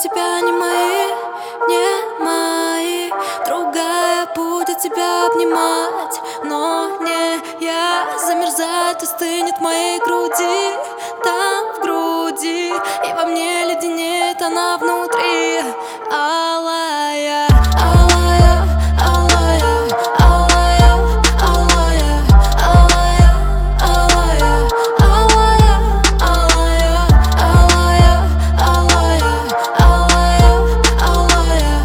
тебя не мои, не мои. Другая будет тебя обнимать, но не я. Замерзает и стынет в моей груди, там в груди, и во мне леденеет она внутри. Алая, алая, алая, алая, алая, алая, алая, алая, алая, алая, алая, алая, алая,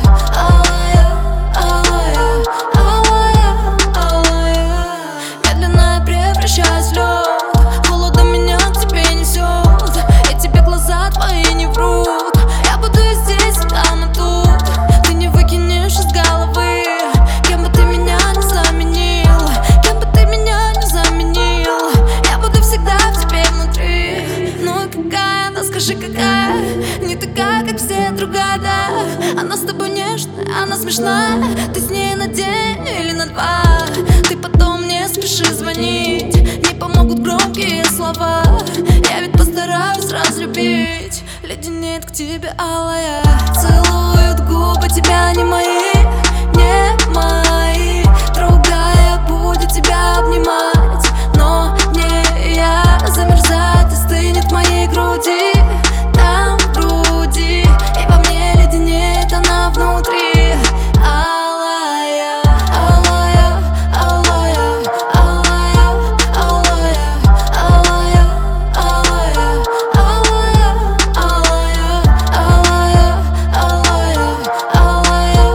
алая, алая, алая. Медленно превращаюсь в лед, холодом меня к тебе несет, и тебе глаза твои не врут. Я буду и здесь, и там, и тут. Ты не выкинешь из головы, кем бы ты меня не заменил, кем бы ты меня не заменил. Я буду всегда в тебе внутри. Ну и какая, да скажи какая, не такая, как все, другая, да. Она с тобой нежная, она смешная, ты с ней на день или на два. Ты потом не спеши звонить, не помогут громкие слова. Я ведь постараюсь разлюбить, леденеет к тебе алая. Целуют губы тебя не мои, не мои. Другая будет тебя обнимать, но не я. Замерзает и стынет в моей груди, там в груди, и во мне леденеет она внутри. Алая, алая, алая, алая, алая, алая, алая, алая, алая, алая, алая, алая,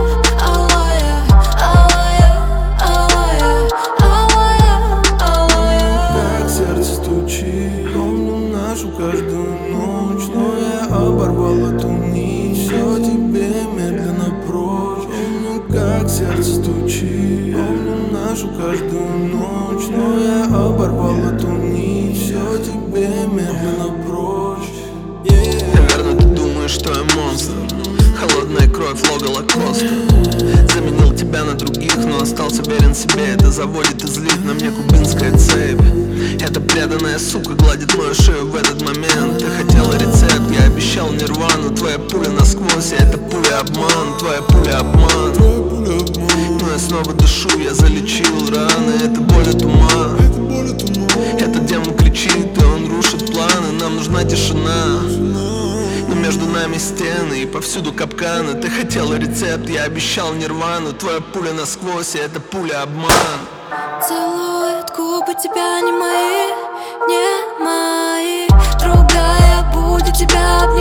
алая, алая, алая. Как сердце стучит, помню нашу каждую ночь, но я оборвал эту нить, все тебе медленно прочь. Помню, как сердце стучит, помню нашу каждую ночь, но я оборвал эту нить, все тебе медленно прочь. Наверное, ты думаешь, что я монстр, холодная кровь, лого Лакоста. Заменил тебя на других, но остался верен себе. Это заводит и злит, на мне кубинская цепь. Эта преданная сука гладит мою шею в этот момент. Ты хотела рецепт, я обещал нирвану. Твоя пуля насквозь, а эта пуля обман. Твоя пуля обман. Но я снова дышу, я залечил раны. Это боль от ума. Этот демон кричит, и он рушит планы. Нам нужна тишина, но между нами стены и повсюду капканы. Ты хотела рецепт, я обещал нирвану. Твоя пуля насквозь, и эта пуля обман. Целуют губы тебя не мои, не мои. Другая будет тебя обнимать.